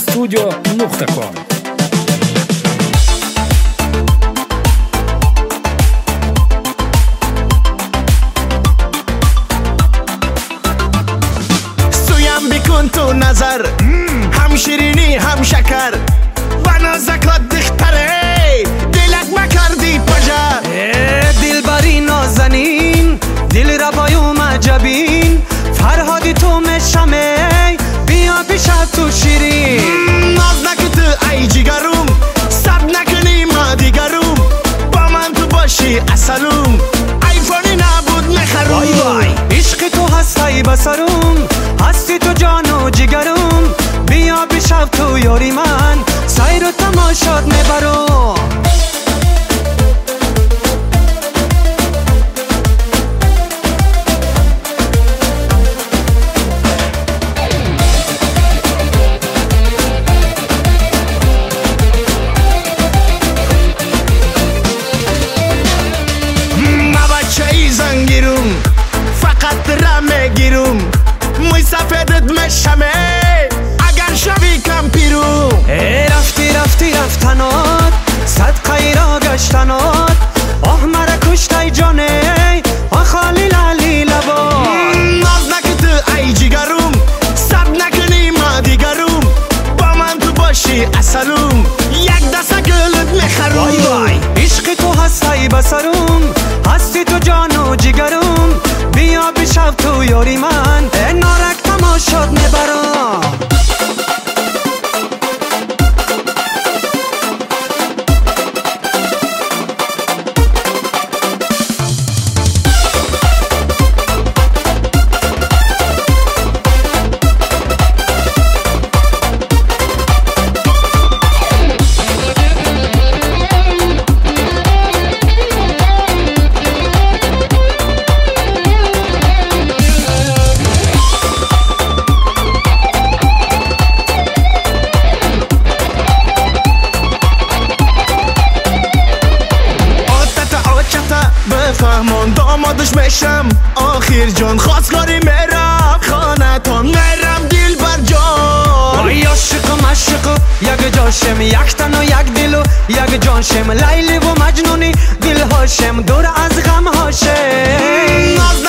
studio.com. سویم بکن تو نظر هم شیرینی هم شکر بنا زکات دختره دلک مکردی پجر دل بری نازنین دل ربایوم عجبین فرهادی تو مشمه بیا پیش تو شیرین ناز نکن تو ای جیگرم سب نکنی ما دیگرم با من تو باشی اصلوم ایفونی نبود نخروم عشق تو هستی بسرم هستی تو جان و جگرم بیا پیش تو یاری من سیر و تماشات نبرم فقط رمه گیروم موی سفیدت مشمه اگر شوی کم پیروم رفتی رفتنات صد قیرا گشتنات آه مرا کشتی جانه آه خالی لالی لبا ناز نکن تو ای جیگرم سب نکنی ما دیگرم با من تو باشی اصلوم یک دست گلت میخروم عشق تو هستی بسرم هستی تو جان و جگرم بیا بشو تو یاری من نارک تماشات نبرم فهمان دامادش میشم آخر جان خواستگاری میرم خانه تان میرم دل بر جان وای عاشقم عاشق یک جاشم یک تن و یک دل و یک جانشم لیلی و مجنونی دل هاشم دور از غم هاشم